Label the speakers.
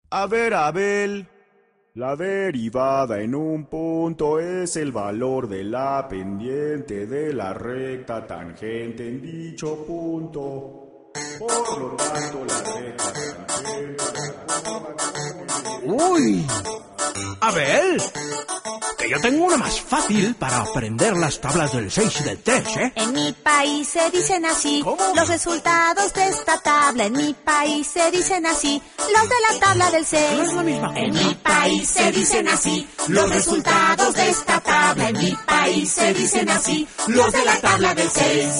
Speaker 1: A ver, Abel. La derivada en un punto es el valor de la pendiente de la recta tangente en dicho punto. Por lo tanto, la recta tangente...
Speaker 2: ¡Uy! Abel, que yo tengo una más fácil para aprender las tablas del 6 y del 3, ¿eh?
Speaker 3: En mi país se dicen así.
Speaker 2: ¿Cómo?
Speaker 3: Los resultados de esta tabla. En mi país se dicen así. Los de la tabla del 6.
Speaker 2: No es la misma.
Speaker 3: En mi país se dicen así. Los resultados de esta tabla. En mi país se dicen así. Los de la tabla del 6.